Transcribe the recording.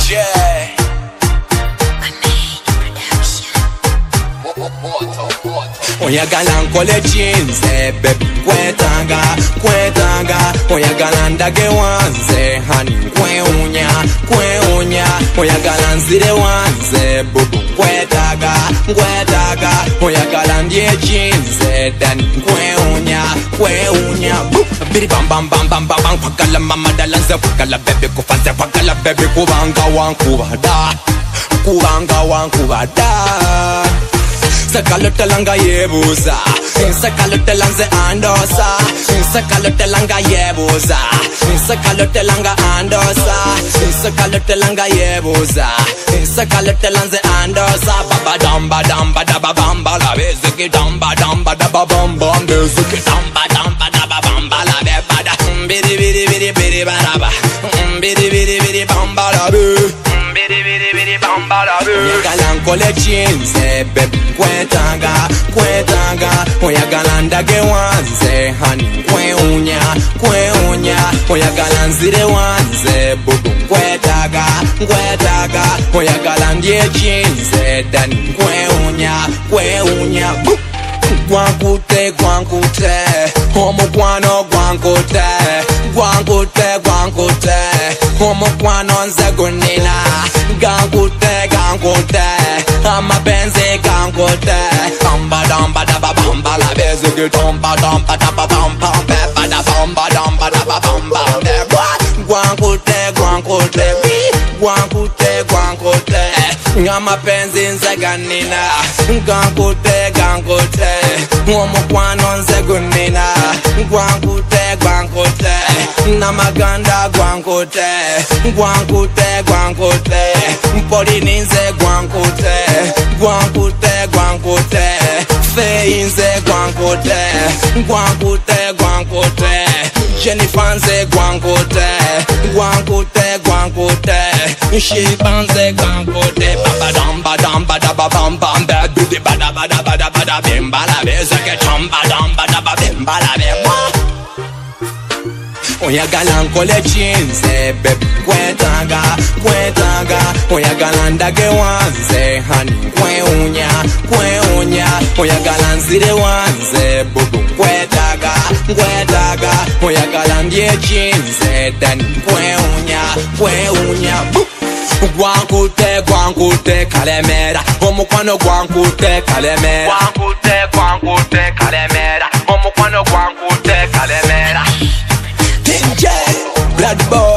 DJ oyagala nkole chinze baby kwetanga oyagala ndage wanze honey kweunya oyagala nzire wanze bubu kwetaga oyagala ndye chinze dani kweunya biri bam bam bam bam bam kwagala mama dalanze kwagala baby kufanze kwagala baby kubanga wankubada Sakalotelanga yebuza Sakalotelanze andosa Sakalotelanga yebuza Sakalotelanga andosa Sakalotelanga yebuza Sakalotelanze andosa Baba damba damba daba bamba la beziki damba damba daba bamba beziki damba damba daba bamba la bebada biri biri biri biri baraba biri biri biri bamba la be biri bamba la be oyagala nkole chinze baby kwetanga oyagala ndage wanze honey kweunya oyagala nzire wanze bubu kwetaga oyagala ndye chinze dani kweunya Gwankute omukwano gwankute omukwano nze gunina gankute amapenzi gankute damba daba bamba la bezigi damba daba bamba beba bamba daba bamba gwankute amapenzi nze ganina gankute omukwano nze gunina gwankute namaganda gwankute mpolini nze gwankute feyi nze gwankute Jennifer nze gwankute Shiba nze gwankute Baba damba daba bamba baby bada bimba la bezeke tamba damba daba bimba la bimba oyagala nkole chinze baby kwetanga oyagala ndage wanze honey kweunya oyagala nzire wanze bubu kwetaga oyagala ndye chinze dani kweunya Gwankute kalemera omukwano gwankute kalemera omukwano gwankute kalemera DJ Blood Boy